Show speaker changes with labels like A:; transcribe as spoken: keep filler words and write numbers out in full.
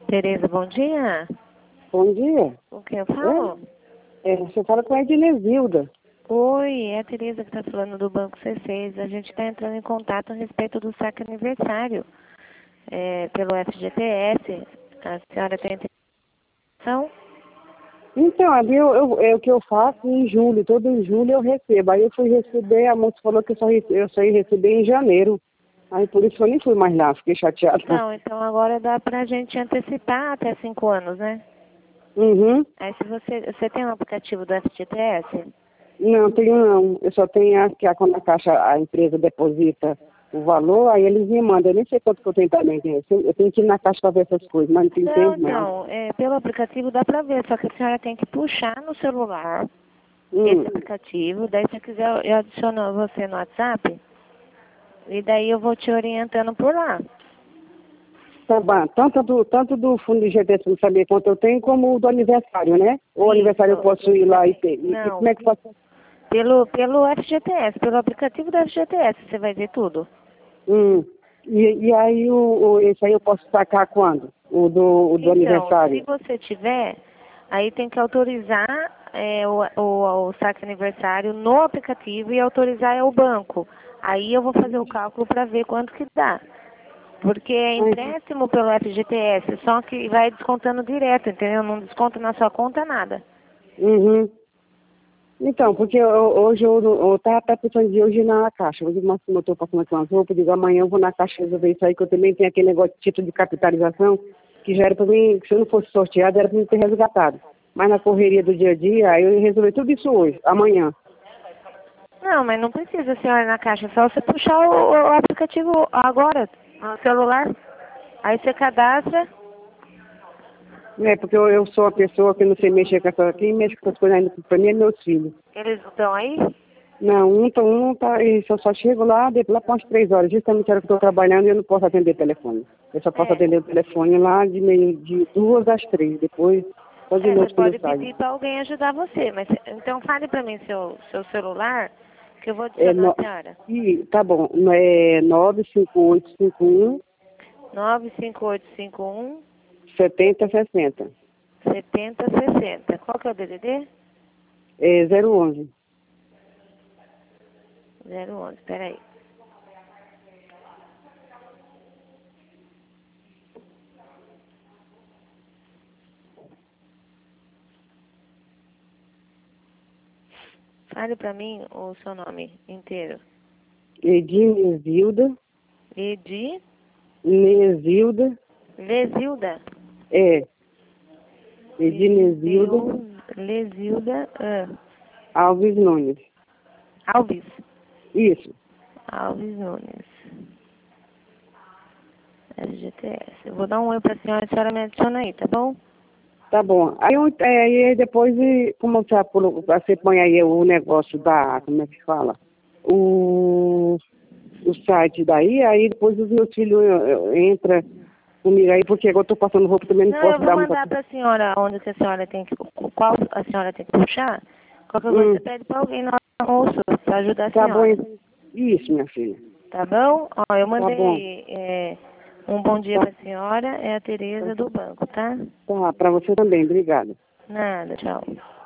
A: Tereza, bom dia.
B: Bom dia.
A: Com quem eu falo?
B: É, você fala com a Ednezilda.
A: Oi, é a Tereza que está falando do Banco C seis. A gente está entrando em contato a respeito do saque aniversário é, pelo F G T S. A senhora tem intenção?
B: Então, ali eu, eu- é o que eu faço em julho, todo em julho eu recebo. Aí eu fui receber, a moça falou que eu só, rece- eu só ia receber em janeiro. Aí por isso eu nem fui mais lá, fiquei chateada.
A: Não, então agora dá pra gente antecipar até cinco anos, né?
B: Uhum.
A: Aí se você, você tem um aplicativo do F G T S?
B: Não, tenho não. Eu só tenho a, que a, quando a caixa, a empresa deposita o valor, aí eles me mandam. Eu nem sei quanto que eu tenho também. Eu tenho eu tenho que ir na caixa para ver essas coisas, mas não tenho
A: Não,
B: tempo não.
A: não. É, pelo aplicativo dá pra ver, só que a senhora tem que puxar no celular
B: Hum.
A: esse aplicativo. Daí se quiser eu adiciono você no WhatsApp e daí eu vou te orientando por lá.
B: Tá bom. Tanto do, tanto do fundo de G T S não saber quanto eu tenho, como o do aniversário, né? Ou aniversário eu
A: Isso.
B: posso ir lá e ter. E, e
A: Não,
B: como é que faço?
A: pelo, pelo F G T S, pelo aplicativo do F G T S, você vai ver tudo.
B: Hum. E, e aí, o, o, esse aí eu posso sacar quando? O do, o do
A: Então,
B: aniversário?
A: se você tiver, aí tem que autorizar é, o, o, o saque aniversário no aplicativo e autorizar é o banco. Aí eu vou fazer o cálculo para ver quanto que dá. Porque é empréstimo pelo F G T S, só que vai descontando direto, entendeu? Não desconta na sua conta nada.
B: Uhum. Então, porque eu, hoje eu, eu tava até pensando de hoje ir na caixa. Hoje, mas como eu estou passando aqui umas roupas, eu digo amanhã eu vou na caixa resolver isso aí, que eu também tenho aquele negócio de título de capitalização, que já era para mim, se eu não fosse sorteado, era para mim ter resgatado. Mas na correria do dia a dia, aí eu resolvi tudo isso hoje, amanhã.
A: Não, mas não precisa, senhora, na caixa. É só você puxar o, o aplicativo agora, no celular. Aí você cadastra.
B: É, porque eu, eu sou uma pessoa que não sei mexer com essa, quem mexe com essas coisas ainda, para mim é meus filhos.
A: Eles não estão aí?
B: Não, um tá, um tá, e se eu só chego lá, depois lá para umas três horas, justamente a hora que eu estou trabalhando e eu não posso atender telefone. Eu só posso
A: É.
B: atender o telefone lá de meio de duas às três, depois só de
A: É, você
B: noite quando eu
A: pode
B: saio.
A: pedir para alguém ajudar você. Mas então fale para mim seu, seu celular, que eu vou
B: É,
A: adicionar
B: no,
A: a senhora.
B: e, tá bom, é nove cinco oito cinco um
A: nove cinco oito cinco um
B: setenta sessenta.
A: setenta sessenta. Qual que é o D D D?
B: É zero onze.
A: zero onze, peraí. Fale para mim o seu nome inteiro.
B: Edinezilda,
A: Edi
B: Nezilda,
A: Lesilda.
B: é, Edinezilda
A: Lesil- Lesilda ah,
B: Alves Nunes.
A: Alves.
B: Isso.
A: Alves Nunes. F G T S. Eu vou dar um oi pra senhora, a senhora me adiciona aí, tá bom?
B: Tá bom. Aí, eu- é, aí depois, e como você, apro- você põe aí o negócio da, como é que fala? O, o site daí, aí depois os meus filhos entram comigo aí, porque agora eu tô passando roupa também, não
A: Não, eu
B: posso
A: vou
B: dar muita...
A: mandar pra senhora onde que a senhora tem que, qual a senhora tem que puxar. Qualquer coisa
B: Hum,
A: você pede pra alguém no almoço pra ajudar a
B: tá bom,
A: senhora.
B: então. Isso, minha filha.
A: Tá bom? Ó, eu
B: Tá bom.
A: mandei é, um bom dia
B: Tá,
A: pra senhora, é a Tereza do banco, tá?
B: tá, pra você também, obrigada.
A: Nada, tchau.